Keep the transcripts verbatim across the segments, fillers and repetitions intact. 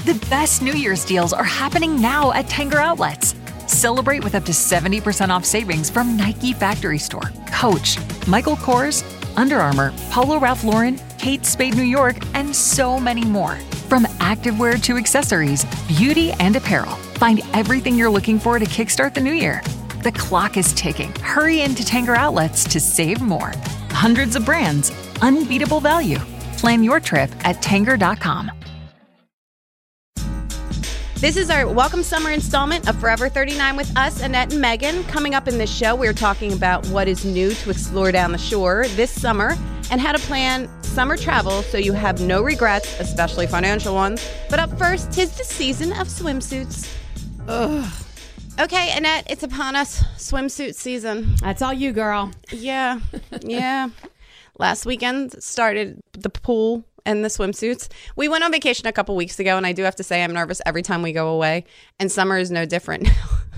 The best New Year's deals are happening now at Tanger Outlets. Celebrate with up to seventy percent off savings from Nike Factory Store, Coach, Michael Kors, Under Armour, Polo Ralph Lauren, Kate Spade New York, and so many more. From activewear to accessories, beauty and apparel, find everything you're looking for to kickstart the new year. The clock is ticking. Hurry into Tanger Outlets to save more. Hundreds of brands, unbeatable value. Plan your trip at tanger dot com. This is our welcome summer installment of Forever thirty-nine with us, Annette and Megan. Coming up in this show, we're talking about what is new to explore down the shore this summer and how to plan summer travel so you have no regrets, especially financial ones. But up first, 'tis the season of swimsuits. Ugh. Okay, Annette, it's upon us. Swimsuit season. That's all you, girl. Yeah, yeah. Last weekend started the pool and the swimsuits. We went on vacation a couple weeks ago, and I do have to say I'm nervous every time we go away, and summer is no different.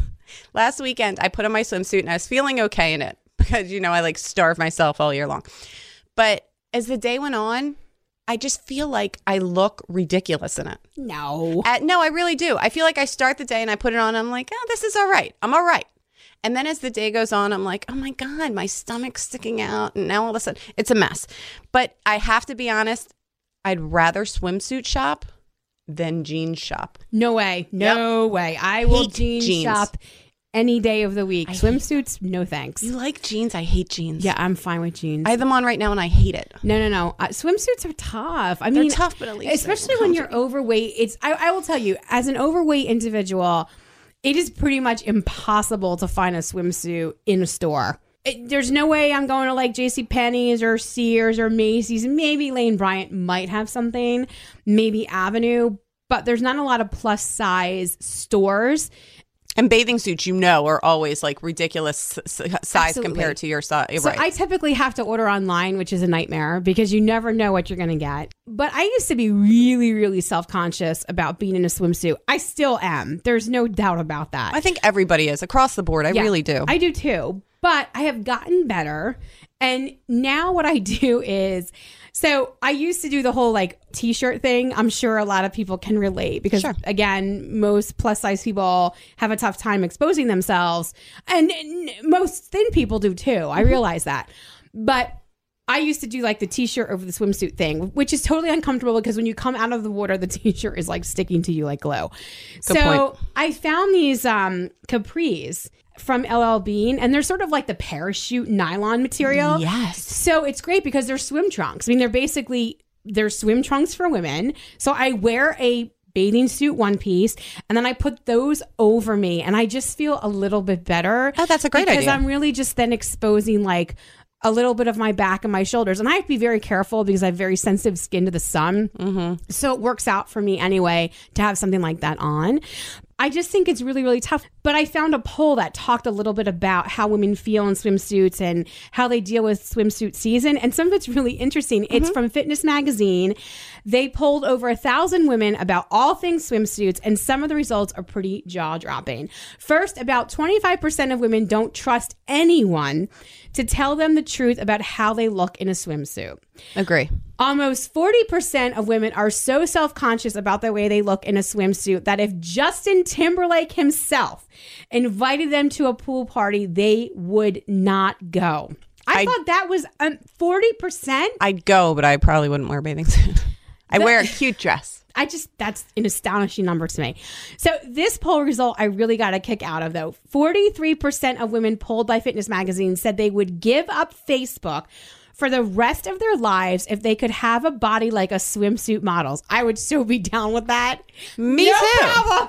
Last weekend, I put on my swimsuit, and I was feeling okay in it because, you know, I like starve myself all year long. But as the day went on, I just feel like I look ridiculous in it. No. Uh, no, I really do. I feel like I start the day and I put it on, and I'm like, oh, this is all right. I'm all right. And then as the day goes on, I'm like, oh my God, my stomach's sticking out. And now all of a sudden, it's a mess. But I have to be honest, I'd rather swimsuit shop than jeans shop. No way. No yep. way. I will hate jeans, jeans shop any day of the week. I Swimsuits, no thanks. You like jeans? I hate jeans. Yeah, I'm fine with jeans. I have them on right now and I hate it. No, no, no. Uh, swimsuits are tough. I They're mean, tough, but at least especially when you're overweight. It's. I, I will tell you, as an overweight individual, it is pretty much impossible to find a swimsuit in a store. It, there's no way I'm going to like JCPenney's or Sears or Macy's. Maybe Lane Bryant might have something, maybe Avenue, but there's not a lot of plus size stores. And bathing suits, you know, are always like ridiculous s- size Absolutely. compared to your size. So Right. I typically have to order online, which is a nightmare because you never know what you're going to get. But I used to be really, really self-conscious about being in a swimsuit. I still am. There's no doubt about that. I think everybody is across the board. I Yeah, really do. I do too. But I have gotten better. And now what I do is, so I used to do the whole like t-shirt thing. I'm sure a lot of people can relate because Sure. again, most plus size people have a tough time exposing themselves. And n- most thin people do too. I realize that. But I used to do like the t-shirt over the swimsuit thing, which is totally uncomfortable because when you come out of the water, the t-shirt is like sticking to you like glue. Good so point. I found these um, capris from L L Bean, and they're sort of like the parachute nylon material. Yes. So it's great because they're swim trunks. I mean, they're basically, they're swim trunks for women. So I wear a bathing suit one piece, and then I put those over me, and I just feel a little bit better. Oh, that's a great because idea. I'm really just then exposing like a little bit of my back and my shoulders. And I have to be very careful because I have very sensitive skin to the sun. Mm-hmm. So it works out for me anyway to have something like that on. I just think it's really, really tough. But I found a poll that talked a little bit about how women feel in swimsuits and how they deal with swimsuit season. And some of it's really interesting. Mm-hmm. It's from Fitness Magazine. They polled over a thousand women about all things swimsuits, and some of the results are pretty jaw-dropping. First, about twenty-five percent of women don't trust anyone to tell them the truth about how they look in a swimsuit. Agree. Almost forty percent of women are so self-conscious about the way they look in a swimsuit that if Justin Timberlake himself invited them to a pool party, they would not go. I, I thought that was um, forty percent. I'd go, but I probably wouldn't wear a bathing suit. I The- wear a cute dress. I just, that's an astonishing number to me. So this poll result I really got a kick out of, though. forty-three percent of women polled by Fitness Magazine said they would give up Facebook for the rest of their lives if they could have a body like a swimsuit model's. I would so be down with that. Me no too. Problem.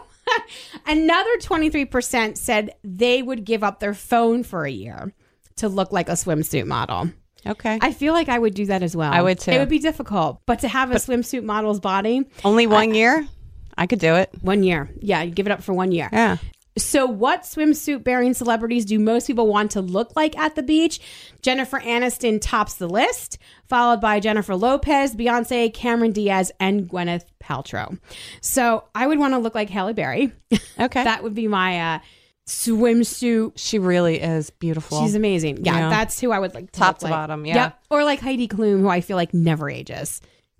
Another twenty-three percent said they would give up their phone for a year to look like a swimsuit model. Okay. I feel like I would do that as well. I would too. It would be difficult, but to have a swimsuit model's body, Only one year? I could do it. one year. Yeah, you give it up for one year. Yeah. So what swimsuit bearing celebrities do most people want to look like at the beach? Jennifer Aniston tops the list, followed by Jennifer Lopez, Beyonce, Cameron Diaz, and Gwyneth Paltrow. So I would want to look like Halle Berry. Okay. That would be my uh, swimsuit. She really is beautiful. She's amazing. Yeah, Yeah. that's who I would like to Top look to like. bottom, yeah. Yep. Or like Heidi Klum, who I feel like never ages.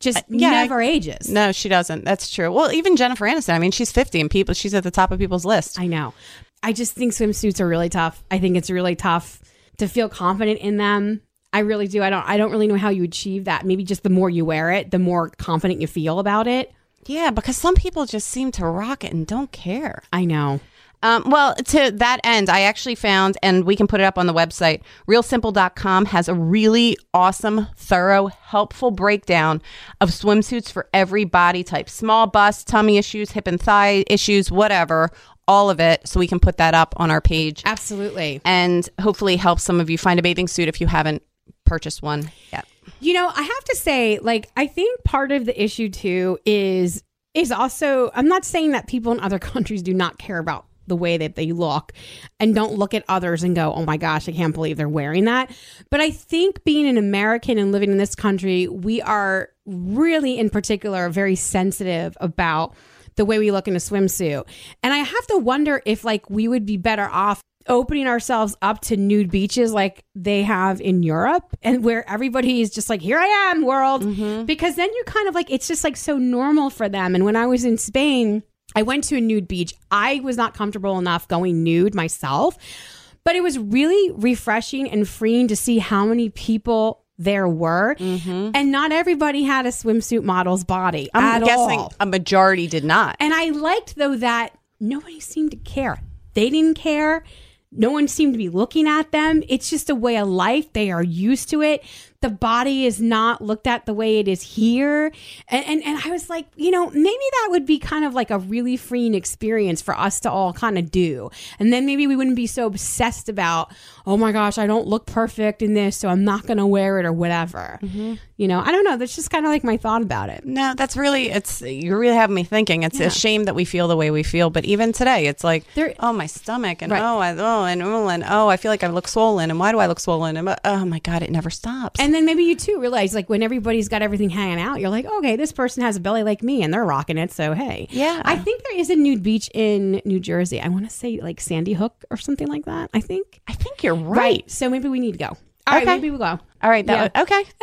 just Uh, yeah, never I- ages. No, she doesn't. That's true. Well, even Jennifer Aniston. I mean, she's fifty, and people, she's at the top of people's list. I know. I just think swimsuits are really tough. I think it's really tough to feel confident in them. I really do. I don't. I don't really know how you achieve that. Maybe just the more you wear it, the more confident you feel about it. Yeah, because some people just seem to rock it and don't care. I know. Um, well, to that end, I actually found, and we can put it up on the website, real simple dot com has a really awesome, thorough, helpful breakdown of swimsuits for every body type. Small bust, tummy issues, hip and thigh issues, whatever, all of it. So we can put that up on our page. Absolutely. And hopefully help some of you find a bathing suit if you haven't purchased one yet. You know, I have to say, like, I think part of the issue too is is also, I'm not saying that people in other countries do not care about the way that they look and don't look at others and go, oh my gosh, I can't believe they're wearing that. But I think being an American and living in this country, we are really in particular very sensitive about the way we look in a swimsuit. And I have to wonder if like we would be better off opening ourselves up to nude beaches like they have in Europe, and where everybody is just like, here I am, world. Mm-hmm. Because then you kind of like, it's just like so normal for them. And when I was in Spain, I went to a nude beach. I was not comfortable enough going nude myself, but it was really refreshing and freeing to see how many people there were. Mm-hmm. And not everybody had a swimsuit model's body I'm at guessing all. a majority did not. And I liked, though, that nobody seemed to care. They didn't care. No one seemed to be looking at them. It's just a way of life. They are used to it. The body is not looked at the way it is here. And, and and I was like, you know, maybe that would be kind of like a really freeing experience for us to all kind of do. And then maybe we wouldn't be so obsessed about, oh my gosh, I don't look perfect in this, so I'm not going to wear it or whatever. Mm-hmm. You know, I don't know. That's just kind of like my thought about it. No, that's really, it's, you really have me thinking. It's Yeah. a shame that we feel the way we feel. But even today, it's like, There- oh, my stomach, and Right. oh, I, oh, and oh, and oh, I feel like I look swollen. And why do I look swollen? And oh my God, it never stops. And then maybe you too realize, like, when everybody's got everything hanging out, you're like, okay, this person has a belly like me and they're rocking it. So, hey. Yeah. I think there is a nude beach in New Jersey. I want to say like Sandy Hook or something like that. I think. I think you're right. So maybe we need to go. All right, Okay. maybe we'll go. All right. That Yeah. would- okay.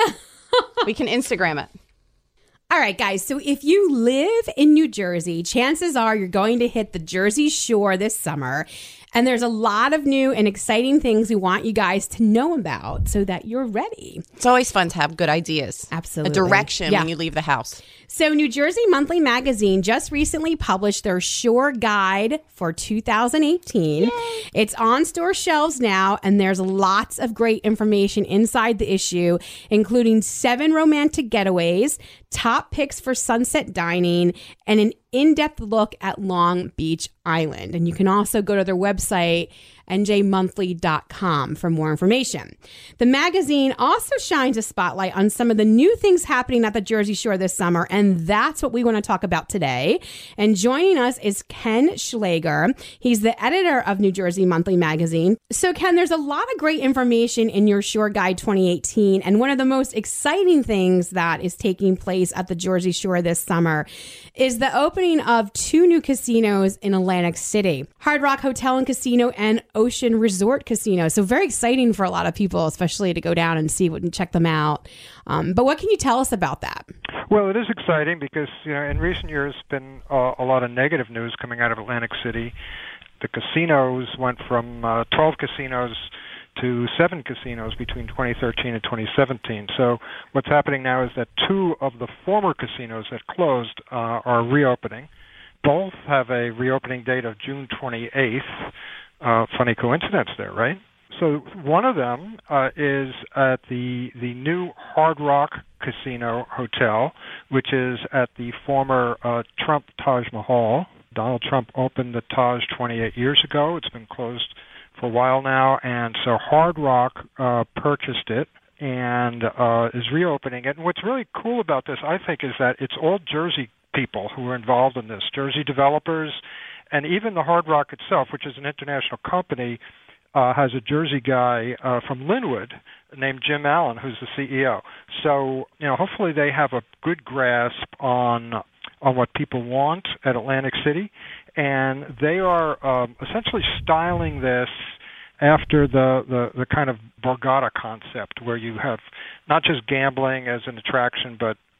We can Instagram it. All right, guys. So if you live in New Jersey, chances are you're going to hit the Jersey Shore this summer. And there's a lot of new and exciting things we want you guys to know about so that you're ready. It's always fun to have good ideas. Absolutely. A direction Yeah. when you leave the house. So New Jersey Monthly Magazine just recently published their Shore Guide for two thousand eighteen. Yay. It's on store shelves now, and there's lots of great information inside the issue, including seven romantic getaways, top picks for sunset dining, and an in-depth look at Long Beach Island. And you can also go to their website, N J monthly dot com, for more information. The magazine also shines a spotlight on some of the new things happening at the Jersey Shore this summer, and that's what we want to talk about today. And joining us is Ken Schlager. He's the editor of New Jersey Monthly Magazine. So, Ken, there's a lot of great information in your Shore Guide twenty eighteen, and one of the most exciting things that is taking place at the Jersey Shore this summer is the opening of two new casinos in Atlantic City, Hard Rock Hotel and Casino and Ocean Resort Casino. So very exciting for a lot of people, especially to go down and see what and check them out. Um, but what can you tell us about that? Well, it is exciting because, you know, in recent years, been uh, a lot of negative news coming out of Atlantic City. The casinos went from uh, twelve casinos to seven casinos between twenty thirteen and twenty seventeen. So what's happening now is that two of the former casinos that closed uh, are reopening. Both have a reopening date of June twenty-eighth. Uh, funny coincidence there, right? So one of them uh, is at the the new Hard Rock Casino Hotel, which is at the former uh, Trump Taj Mahal. Donald Trump opened the Taj twenty-eight years ago. It's been closed for a while now, and so Hard Rock uh, purchased it and uh, is reopening it. And what's really cool about this, I think, is that it's all Jersey people who are involved in this, Jersey developers, and even the Hard Rock itself, which is an international company, uh, has a Jersey guy uh, from Linwood named Jim Allen, who's the C E O. So, you know, hopefully they have a good grasp on on what people want at Atlantic City, and they are um, essentially styling this after the, the, the kind of Borgata concept, where you have not just gambling as an attraction, but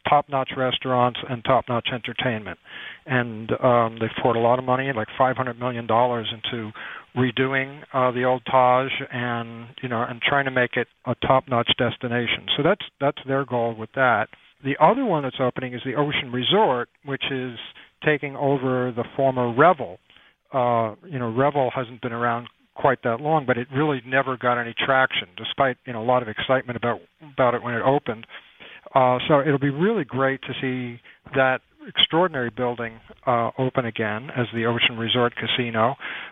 top-notch restaurants and top-notch entertainment. And um, they've poured a lot of money, like five hundred million dollars, into redoing uh, the old Taj and, you know, and trying to make it a top-notch destination. So that's that's their goal with that. The other one that's opening is the Ocean Resort, which is taking over the former Revel. Uh, you know, Revel hasn't been around quite that long, but it really never got any traction, despite, you know, a lot of excitement about about it when it opened. Uh, so it'll be really great to see that extraordinary building uh, open again as the Ocean Resort Casino.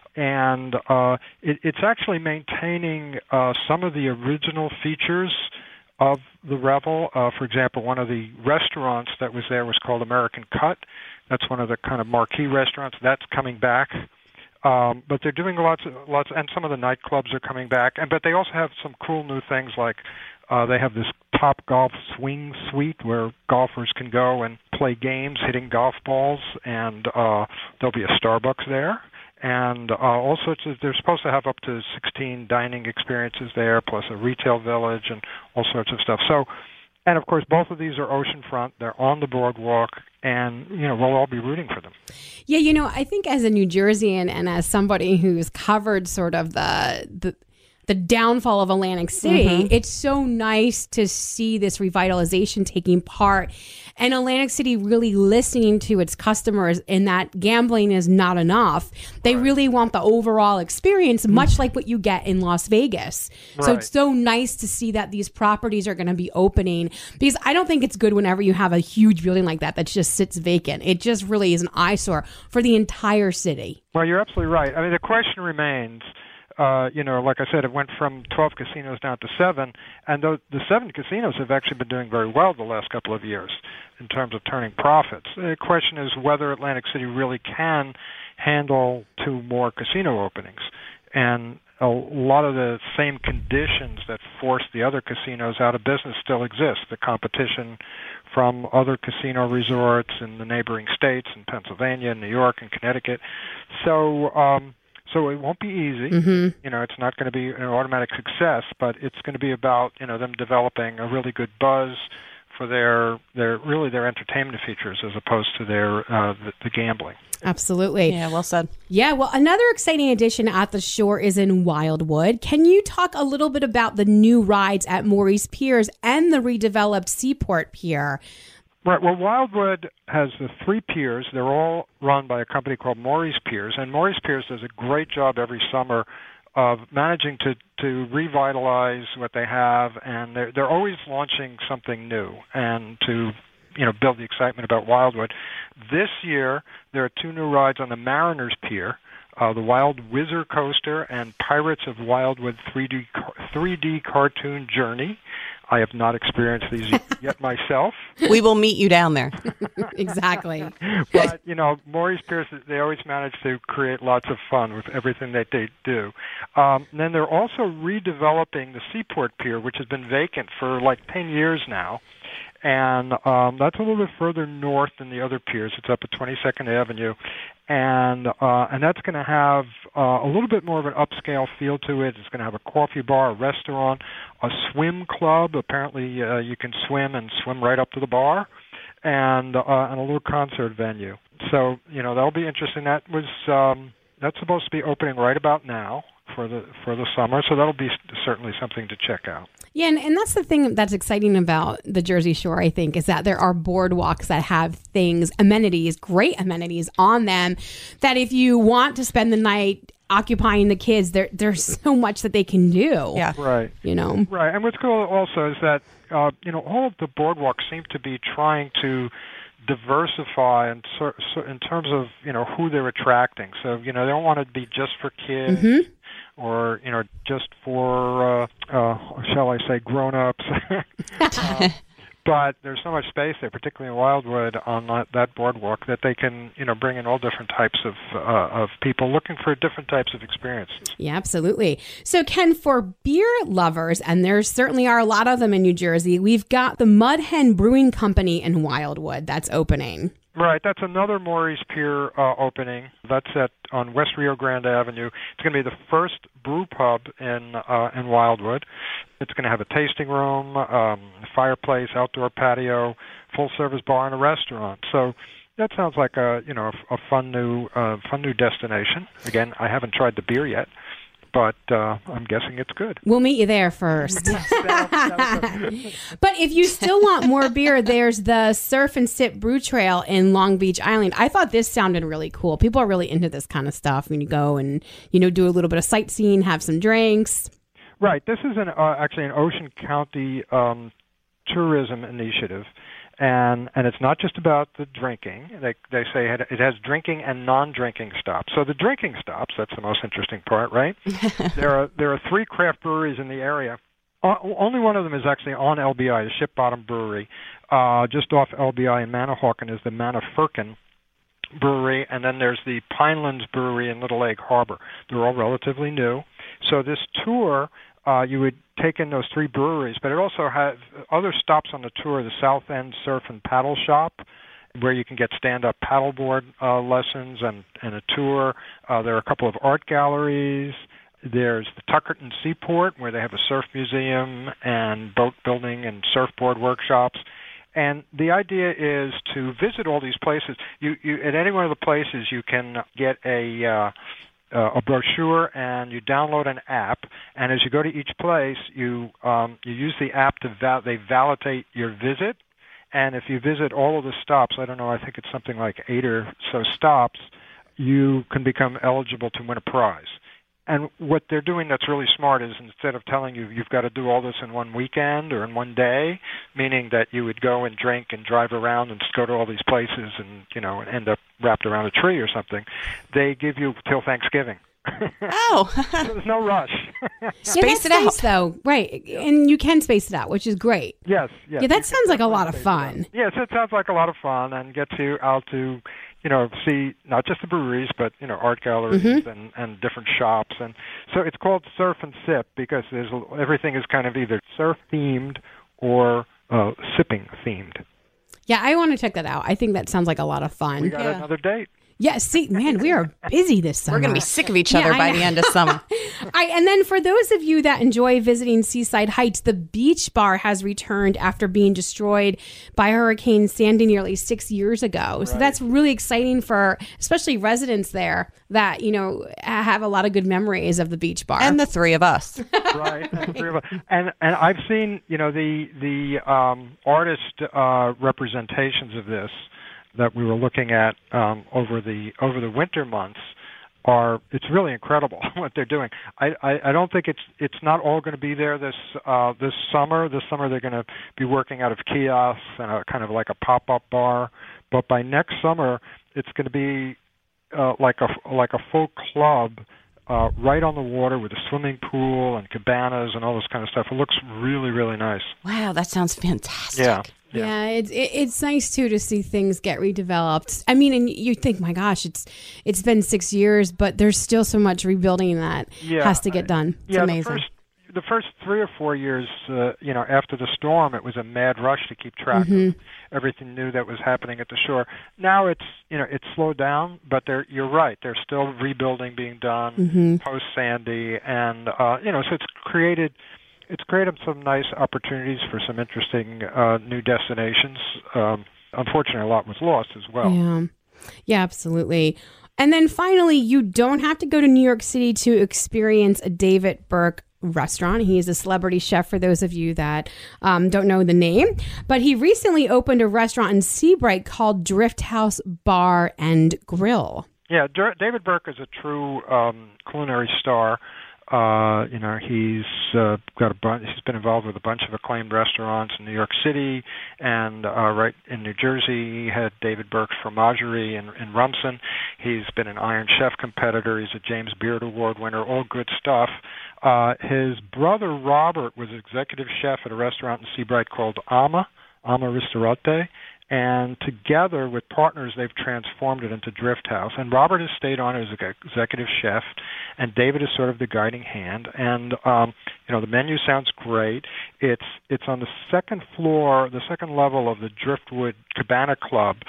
And uh, it, it's actually maintaining uh, some of the original features of the Revel. Uh, for example, one of the restaurants that was there was called American Cut. That's one of the kind of marquee restaurants. That's coming back. Um, but they're doing lots of, lots, and some of the nightclubs are coming back. And but they also have some cool new things like uh, they have this Top Golf Swing Suite where golfers can go and play games hitting golf balls, and uh, there'll be a Starbucks there. And uh, all sorts of, they're supposed to have up to sixteen dining experiences there, plus a retail village and all sorts of stuff. So, and of course, both of these are oceanfront. They're on the boardwalk, and, you know, we'll all be rooting for them. Yeah, you know, I think as a New Jerseyan and as somebody who's covered sort of the the, the downfall of Atlantic City, mm-hmm. it's so nice to see this revitalization taking part and Atlantic City really listening to its customers in that gambling is not enough. They right. really want the overall experience, much like what you get in Las Vegas. Right. So it's so nice to see that these properties are going to be opening, because I don't think it's good whenever you have a huge building like that that just sits vacant. It just really is an eyesore for the entire city. Well, you're absolutely right. I mean, the question remains, Uh, you know, like I said, it went from twelve casinos down to seven, and the, the seven casinos have actually been doing very well the last couple of years in terms of turning profits. The question is whether Atlantic City really can handle two more casino openings. And a lot of the same conditions that forced the other casinos out of business still exist. The competition from other casino resorts in the neighboring states, in Pennsylvania, New York, and Connecticut. So, um, So it won't be easy. Mm-hmm. You know, it's not going to be an automatic success, but it's going to be about, you know, them developing a really good buzz for their their really their entertainment features as opposed to their uh, the, the gambling. Absolutely. Yeah, well said. Yeah, well, another exciting addition at the shore is in Wildwood. Can you talk a little bit about the new rides at Maurice Piers and the redeveloped Seaport Pier? Right. Well, Wildwood has the three piers. They're all run by a company called Maurice Piers, and Maurice Piers does a great job every summer of managing to, to revitalize what they have, and they're they're always launching something new and to, you know, build the excitement about Wildwood. This year, there are two new rides on the Mariners Pier, uh, the Wild Whizzer Coaster and Pirates of Wildwood three D three D Cartoon Journey. I have not experienced these yet myself. We will meet you down there. Exactly. But, you know, Maurice Piers, they always manage to create lots of fun with everything that they do. Um, and then they're also redeveloping the Seaport Pier, which has been vacant for like ten years now. And um, that's a little bit further north than the other piers. It's up at twenty-second Avenue. And uh, and that's going to have uh, a little bit more of an upscale feel to it. It's going to have a coffee bar, a restaurant, a swim club. Apparently uh, you can swim and swim right up to the bar, and uh, and a little concert venue. So, you know, that'll be interesting. That was um, that's supposed to be opening right about now for the for the summer, so that'll be certainly something to check out. Yeah, and, and that's the thing that's exciting about the Jersey Shore, I think, is that there are boardwalks that have things, amenities, great amenities on them, that if you want to spend the night occupying the kids, there there's so much that they can do. Yeah, right. You know, right. And what's cool also is that uh, you know, all of the boardwalks seem to be trying to diversify in, in terms of, you know, who they're attracting. So, you know, they don't want to be just for kids. Mm-hmm. Or, you know, just for, uh, uh, shall I say, grown-ups. um, but there's so much space there, particularly in Wildwood, on that, that boardwalk, that they can, you know, bring in all different types of uh, of people looking for different types of experiences. Yeah, absolutely. So, Ken, for beer lovers, and there certainly are a lot of them in New Jersey, we've got the Mud Hen Brewing Company in Wildwood that's opening. Right, that's another Maury's Pier uh, opening. That's at on West Rio Grande Avenue. It's going to be the first brew pub in uh, in Wildwood. It's going to have a tasting room, um, fireplace, outdoor patio, full-service bar, and a restaurant. So that sounds like a you know a, a fun new uh, fun new destination. Again, I haven't tried the beer yet, but uh, I'm guessing it's good. We'll meet you there first. But if you still want more beer, there's the Surf and Sip Brew Trail in Long Beach Island. I thought this sounded really cool. People are really into this kind of stuff when you go and, you know, do a little bit of sightseeing, have some drinks. Right. This is an uh, actually an Ocean County um, tourism initiative. And and it's not just about the drinking. They they say it, it has drinking and non-drinking stops. So the drinking stops, that's the most interesting part, right? there are there are three craft breweries in the area. Uh, only one of them is actually on L B I, the Ship Bottom Brewery. Uh, just off L B I in Manahawkin is the Manafurkin Brewery, and then there's the Pinelands Brewery in Little Egg Harbor. They're all relatively new. So this tour, uh, you would take in those three breweries, but it also has other stops on the tour, the South End Surf and Paddle Shop, where you can get stand-up paddleboard uh, lessons and, and a tour. Uh, there are a couple of art galleries. There's the Tuckerton Seaport, where they have a surf museum and boat building and surfboard workshops. And the idea is to visit all these places. You, you at any one of the places, you can get a uh, uh, a brochure, and you download an app. And as you go to each place, you um, you use the app to val- they validate your visit. And if you visit all of the stops, I don't know, I think it's something like eight or so stops, you can become eligible to win a prize. And what they're doing that's really smart is instead of telling you you've got to do all this in one weekend or in one day, meaning that you would go and drink and drive around and go to all these places and, you know, end up wrapped around a tree or something, they give you till Thanksgiving. Oh. So there's no rush. Space yeah, it nice, out. though. Right. And you can space it out, which is great. Yes, yes. Yeah, that You sounds can like a definitely lot of space it fun. out. Yes, it sounds like a lot of fun and gets you out to, you know, see not just the breweries, but, you know, art galleries Mm-hmm. and, and different shops. And so it's called Surf and Sip because there's everything is kind of either surf-themed or uh, sipping-themed. Yeah, I want to check that out. I think that sounds like a lot of fun. We got Yeah. another date. Yeah, see, man, we are busy this summer. We're going to be sick of each Yeah, other I by know. the end of summer. I, and then for those of you that enjoy visiting Seaside Heights, the Beach Bar has returned after being destroyed by Hurricane Sandy nearly six years ago. So that's really exciting for especially residents there that, you know, have a lot of good memories of the Beach Bar. And the three of us. Right, and, the three of us. and and I've seen, you know, the the um, artist uh, representations of this that we were looking at um, over the over the winter months are it's really incredible what they're doing. I, I, I don't think it's it's not all going to be there this uh, this summer. This summer they're going to be working out of kiosks and a kind of like a pop up bar. But by next summer, it's going to be uh, like a like a full club. Uh, right on the water with a swimming pool and cabanas and all this kind of stuff. It looks really, really nice. Wow, that sounds fantastic. Yeah. Yeah, it's it, it's nice too to see things get redeveloped. I mean, and you think, my gosh, it's it's been six years, but there's still so much rebuilding that Yeah, has to get I- done. Yeah, amazing. the first the first three or four years, uh, you know, after the storm, it was a mad rush to keep track of everything new that was happening at the shore. Now it's you know it's slowed down, but they're you're right. There's still rebuilding being done post Sandy, and uh, you know, so it's created. It's created some nice opportunities for some interesting uh, new destinations. Um, unfortunately, a lot was lost as well. Yeah, yeah, absolutely. And then finally, you don't have to go to New York City to experience a David Burke restaurant. He is a celebrity chef for those of you that um, don't know the name. But he recently opened a restaurant in Seabright called Drift House Bar and Grill. Yeah, Dur- David Burke is a true um, culinary star. Uh, you know, he's uh, got a bunch. He's been involved with a bunch of acclaimed restaurants in New York City, and uh, right in New Jersey, he had David Burke's Fromagerie in, in Rumson. He's been an Iron Chef competitor. He's a James Beard Award winner. All good stuff. Uh, his brother Robert was executive chef at a restaurant in Seabright called Ama, Ama Ristorante. And together with partners, they've transformed it into Drift House. And Robert has stayed on as executive chef, and David is sort of the guiding hand. And um, you know, the menu sounds great. It's it's on the second floor, the second level of the Driftwood Cabana Club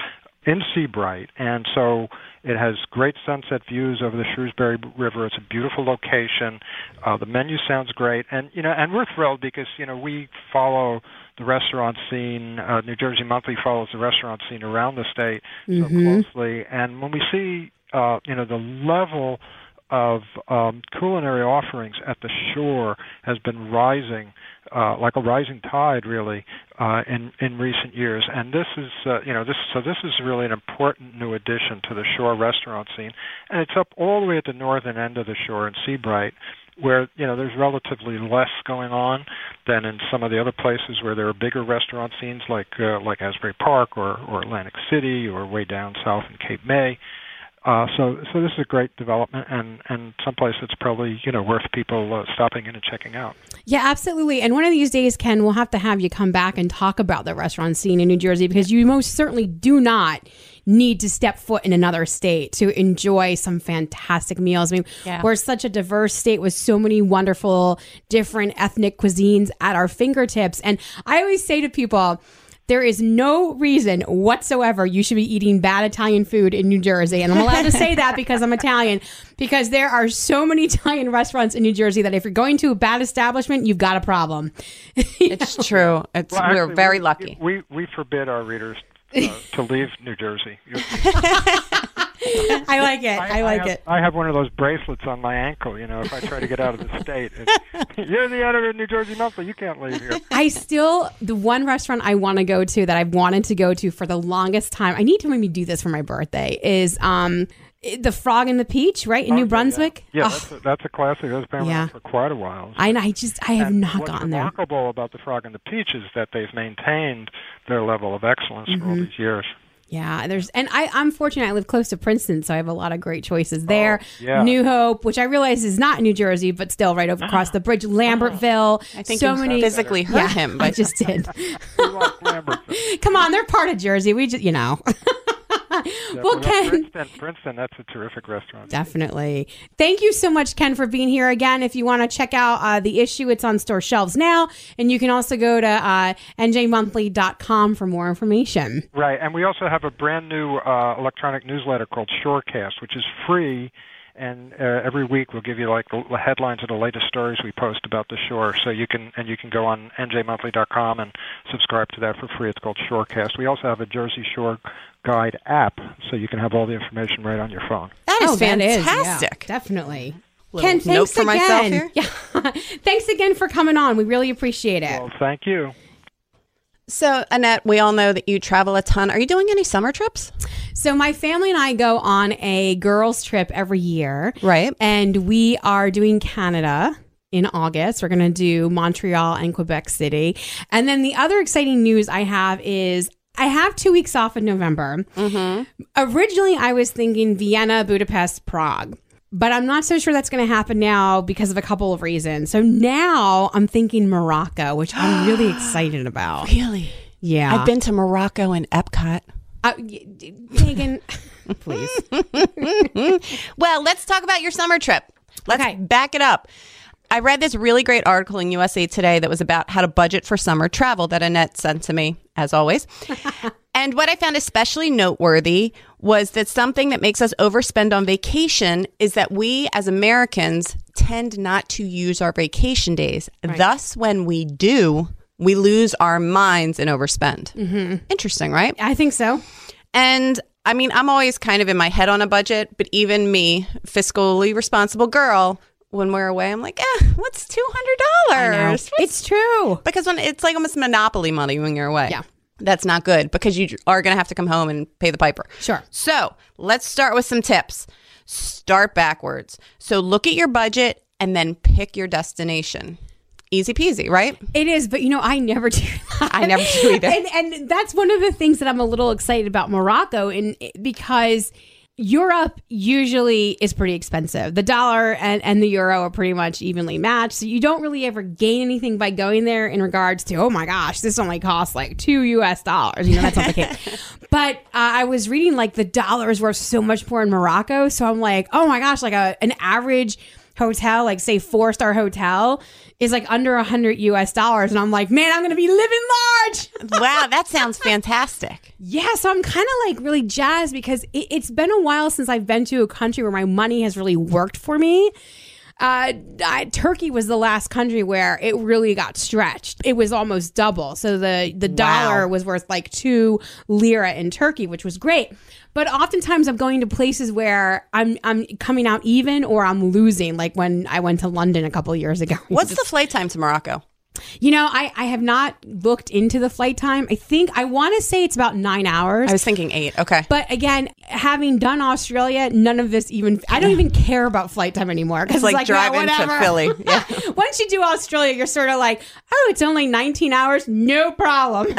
in Seabright, and so it has great sunset views over the Shrewsbury River. It's a beautiful location. Uh, the menu sounds great, and you know, and we're thrilled because you know we follow the restaurant scene. Uh, New Jersey Monthly follows the restaurant scene around the state mm-hmm. so closely, and when we see uh, you know the level of um, culinary offerings at the shore has been rising, uh, like a rising tide, really, uh, in in recent years. And this is, uh, you know, this so this is really an important new addition to the shore restaurant scene. And it's up all the way at the northern end of the shore in Seabright, where you know there's relatively less going on than in some of the other places where there are bigger restaurant scenes, like uh, like Asbury Park or, or Atlantic City or way down south in Cape May. Uh, so, so this is a great development, and, and someplace that's probably you know worth people uh, stopping in and checking out. Yeah, absolutely. And one of these days, Ken, we'll have to have you come back and talk about the restaurant scene in New Jersey, because you most certainly do not need to step foot in another state to enjoy some fantastic meals. I mean, yeah. we're such a diverse state with so many wonderful different ethnic cuisines at our fingertips. And I always say to people, there is no reason whatsoever you should be eating bad Italian food in New Jersey. And I'm allowed to say that because I'm Italian, because there are so many Italian restaurants in New Jersey that if you're going to a bad establishment, you've got a problem. It's know? true. It's, well, we're actually, very we, lucky. We, we forbid our readers uh, to leave New Jersey. I like it. I, I like I have, it. I have one of those bracelets on my ankle, you know, if I try to get out of the state. You're the editor of New Jersey Monthly. You can't leave here. I still, the one restaurant I want to go to that I've wanted to go to for the longest time, I need to maybe do this for my birthday, is um, the Frog and the Peach, right, in oh, New yeah, Brunswick. Yeah, yeah oh. that's, a, that's a classic. That's been Yeah. around for quite a while. So. I, I just, I have and not what's gotten there. What's remarkable about the Frog and the Peach is that they've maintained their level of excellence Mm-hmm. for all these years. Yeah, there's, and I, I'm fortunate. I live close to Princeton, so I have a lot of great choices there. Oh, yeah. New Hope, which I realize is not in New Jersey, but still right over across the bridge. Lambertville. I think so you many physically hurt yeah, him. I But just did. We like Lambertville. Come on, they're part of Jersey. We just, you know. Yeah, well, Ken. Princeton, Princeton, that's a terrific restaurant. Definitely. Thank you so much, Ken, for being here again. If you want to check out uh, the issue, it's on store shelves now. And you can also go to uh, N J monthly dot com for more information. Right, and we also have a brand new uh, electronic newsletter called Shorecast, which is free. And uh, every week we'll give you like the headlines of the latest stories we post about the shore. So you can and you can go on N J monthly dot com and subscribe to that for free. It's called Shorecast. We also have a Jersey Shore Guide app, so you can have all the information right on your phone. that is Oh, that is, yeah, fantastic. definitely. Little Ken, note thanks for again. myself here. Yeah. Thanks again for coming on. We really appreciate it. Well, thank you. So, Annette, we all know that you travel a ton. Are you doing any summer trips? So my family and I go on a girls' trip every year. Right. And we are doing Canada in August. We're going to do Montreal and Quebec City. And then the other exciting news I have is I have two weeks off in November. Mm-hmm. Originally, I was thinking Vienna, Budapest, Prague. But I'm not so sure that's going to happen now because of a couple of reasons. So now I'm thinking Morocco, which I'm really excited about. Really? Yeah. I've been to Morocco and Epcot. Uh, Megan, please. Well, let's talk about your summer trip. Let's Okay. back it up. I read this really great article in U S A Today that was about how to budget for summer travel that Annette sent to me, as always. And what I found especially noteworthy was that something that makes us overspend on vacation is that we as Americans tend not to use our vacation days. Right. Thus, when we do, we lose our minds and overspend. Mm-hmm. Interesting, right? I think so. And I mean, I'm always kind of in my head on a budget, but even me, fiscally responsible girl, when we're away, I'm like, eh, what's two hundred dollars? It's true. Because when it's like almost monopoly money when you're away. Yeah. That's not good because you are going to have to come home and pay the piper. Sure. So let's start with some tips. Start backwards. So look at your budget and then pick your destination. Easy peasy, right? It is, but you know, I never do that. I never do either. And, and that's one of the things that I'm a little excited about Morocco, in because Europe usually is pretty expensive. The dollar and, and the euro are pretty much evenly matched. So you don't really ever gain anything by going there in regards to, oh my gosh, this only costs like two U S dollars. You know, that's not the case. But uh, I was reading like the dollar is worth so much more in Morocco. So I'm like, oh my gosh, like a, an average hotel, like say four star hotel, is like under a hundred U S dollars. And I'm like, man, I'm going to be living large. Wow, that sounds fantastic. Yeah, so I'm kind of like really jazzed because it, it's been a while since I've been to a country where my money has really worked for me. Uh, I, Turkey was the last country where it really got stretched. It was almost double. So the, the dollar Wow. was worth like two lira in Turkey, which was great. But oftentimes I'm going to places where I'm I'm coming out even or I'm losing, like when I went to London a couple of years ago. What's the flight time to Morocco? You know, I, I have not looked into the flight time. I think I want to say it's about nine hours. I was thinking eight. Okay. But again, having done Australia, none of this even, I don't even care about flight time anymore. It's like, it's like driving yeah, to Philly. Yeah. Once you do Australia, you're sort of like, oh, it's only nineteen hours. No problem.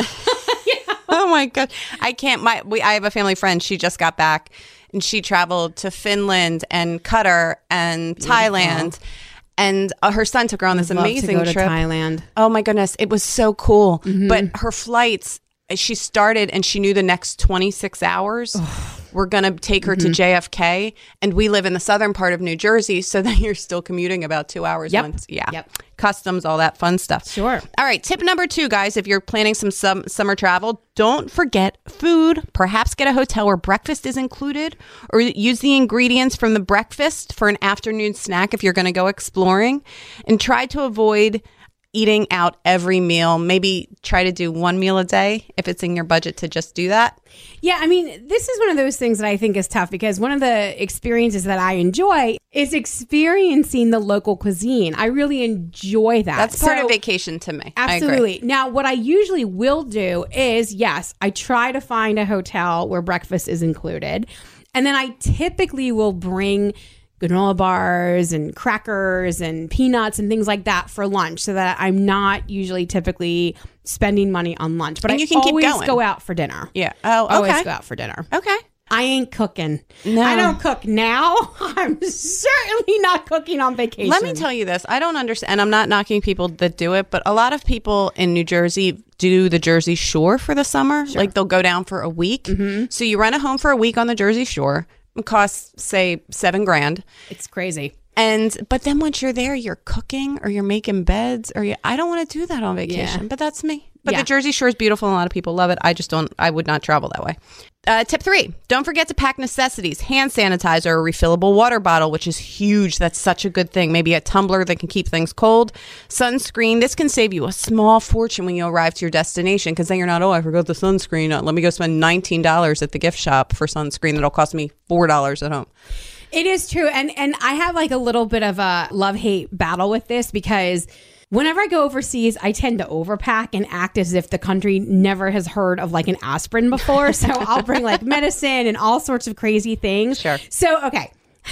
Oh my God. I can't, my, we, I have a family friend. She just got back and she traveled to Finland and Qatar and Thailand. And uh, her son took her on this Love amazing to go trip. to Thailand. Oh my goodness. It was so cool. Mm-hmm. But her flights, she started and she knew the next twenty-six hours were going to take her Mm-hmm. to J F K. And we live in the southern part of New Jersey. So then you're still commuting about two hours. Yep. Once, yeah. Yep. Customs, all that fun stuff. Sure. All right. Tip number two, guys, if you're planning some, some summer travel, don't forget food. Perhaps get a hotel where breakfast is included or use the ingredients from the breakfast for an afternoon snack if you're going to go exploring. And try to avoid eating out every meal. Maybe try to do one meal a day if it's in your budget to just do that. Yeah, I mean, this is one of those things that I think is tough because one of the experiences that I enjoy is experiencing the local cuisine. I really enjoy that. That's part So- of vacation to me. Absolutely. I agree. Now, what I usually will do is, yes, I try to find a hotel where breakfast is included. And then I typically will bring granola bars and crackers and peanuts and things like that for lunch so that I'm not usually typically spending money on lunch. But And I you can keep always going. go out for dinner. Yeah. Oh, okay. Always go out for dinner. Okay. I ain't cooking. No. I don't cook now. I'm certainly not cooking on vacation. Let me tell you this. I don't understand, and I'm not knocking people that do it, but a lot of people in New Jersey do the Jersey Shore for the summer. Like they'll go down for a week. Mm-hmm. So you rent a home for a week on the Jersey Shore. It costs, say, seven grand. It's crazy. And but then once you're there, you're cooking or you're making beds or you, I don't want to do that on vacation. Yeah. But that's me. But Yeah. the Jersey Shore is beautiful and a lot of people love it. I just don't. I would not travel that way. Uh, tip three: don't forget to pack necessities: hand sanitizer, a refillable water bottle, which is huge. That's such a good thing. Maybe a tumbler that can keep things cold. Sunscreen. This can save you a small fortune when you arrive to your destination because then you're not. Oh, I forgot the sunscreen. Uh, let me go spend nineteen dollars at the gift shop for sunscreen that'll cost me four dollars at home. It is true. And and I have like a little bit of a love-hate battle with this because whenever I go overseas, I tend to overpack and act as if the country never has heard of like an aspirin before. So I'll bring like medicine and all sorts of crazy things. Sure. So, okay.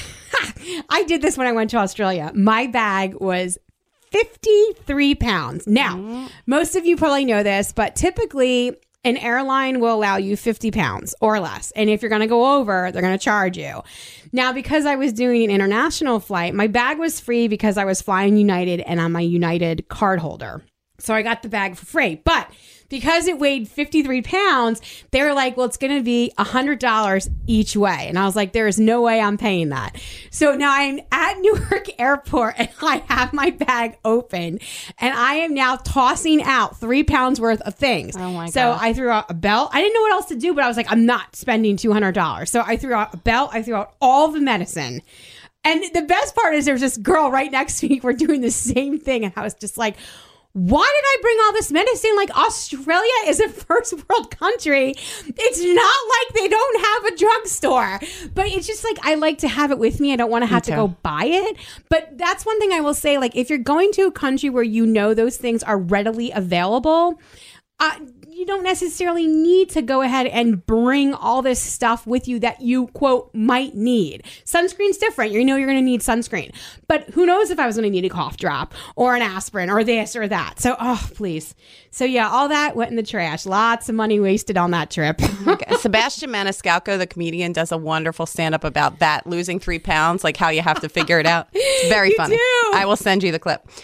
I did this when I went to Australia. My bag was fifty-three pounds. Now, mm. most of you probably know this, but typically an airline will allow you fifty pounds or less. And if you're going to go over, they're going to charge you. Now, because I was doing an international flight, my bag was free because I was flying United and I'm a United card holder. So I got the bag for free. But because it weighed fifty-three pounds, they were like, well, it's going to be one hundred dollars each way. And I was like, there is no way I'm paying that. So now I'm at Newark Airport and I have my bag open and I am now tossing out three pounds worth of things. Oh my so God. I threw out a belt. I didn't know what else to do, but I was like, I'm not spending two hundred dollars. So I threw out a belt. I threw out all the medicine. And the best part is there's this girl right next to me. We're doing the same thing. And I was just like, why did I bring all this medicine? Like, Australia is a first world country. It's not like they don't have a drugstore. But it's just like, I like to have it with me. I don't want to have to go buy it. But that's one thing I will say. Like, if you're going to a country where you know those things are readily available, uh, you don't necessarily need to go ahead and bring all this stuff with you that you, quote, might need. Sunscreen's different. You know you're going to need sunscreen. But who knows if I was going to need a cough drop or an aspirin or this or that. So, oh, please. So, yeah, all that went in the trash. Lots of money wasted on that trip. Okay. Sebastian Maniscalco, the comedian, does a wonderful stand-up about that, losing three pounds, like how you have to figure it out. It's very You funny. do. I will send you the clip.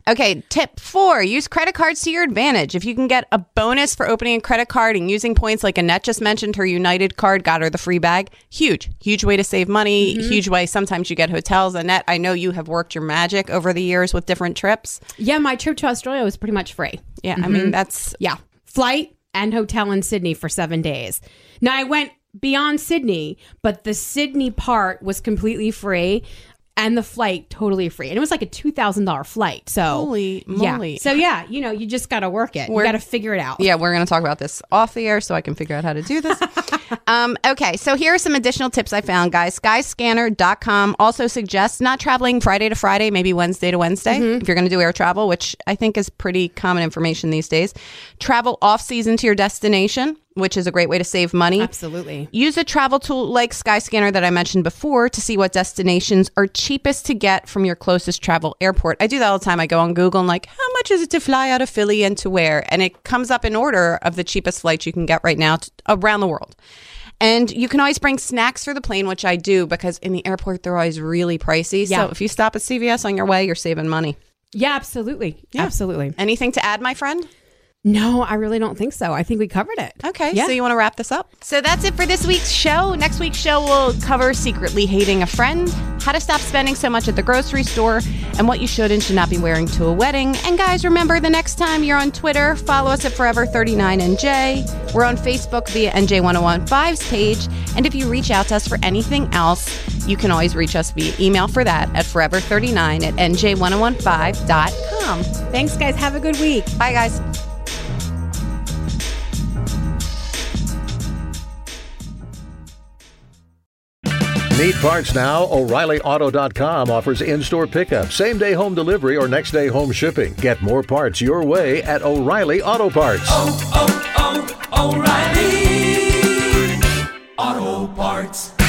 Okay, tip four, use credit cards to your advantage. If you can get a bonus for opening a credit card and using points like Annette just mentioned, her United card got her the free bag. Huge, huge way to save money, mm-hmm. huge way. Sometimes you get hotels. Annette, I know you have worked your magic over the years with different trips. Yeah, my trip to Australia was pretty much free. Yeah, mm-hmm. I mean, that's... Yeah, flight and hotel in Sydney for seven days. Now, I went beyond Sydney, but the Sydney part was completely free. And the flight totally free. And it was like a two thousand dollars flight. So, holy moly. Yeah. So, yeah, you know, you just got to work it. We're, you got to figure it out. Yeah, we're going to talk about this off the air so I can figure out how to do this. um, okay, so here are some additional tips I found, guys. Skyscanner dot com also suggests not traveling Friday to Friday, maybe Wednesday to Wednesday, mm-hmm. if you're going to do air travel, which I think is pretty common information these days. Travel off-season to your destination, which is a great way to save money. Absolutely. Use a travel tool like Skyscanner that I mentioned before to see what destinations are cheapest to get from your closest travel airport. I do that all the time. I go on Google and like, how much is it to fly out of Philly and to where? And it comes up in order of the cheapest flights you can get right now to, around the world. And you can always bring snacks for the plane, which I do because in the airport, they're always really pricey. Yeah. So if you stop at C V S on your way, you're saving money. Yeah, absolutely. Yeah. Absolutely. Anything to add, my friend? No, I really don't think so. I think we covered it. Okay, yeah. So you want to wrap this up? So that's it for this week's show. Next week's show will cover secretly hating a friend, how to stop spending so much at the grocery store, and what you should and should not be wearing to a wedding. And guys, remember, the next time you're on Twitter, follow us at Forever thirty-nine N J. We're on Facebook via N J ten fifte's page. And if you reach out to us for anything else, you can always reach us via email for that at forever thirty-nine at N J ten fifteen dot com. Thanks, guys. Have a good week. Bye, guys. Need parts now? O'Reilly Auto dot com offers in-store pickup, same-day home delivery, or next-day home shipping. Get more parts your way at O'Reilly Auto Parts. Oh, oh, oh, O'Reilly Auto Parts.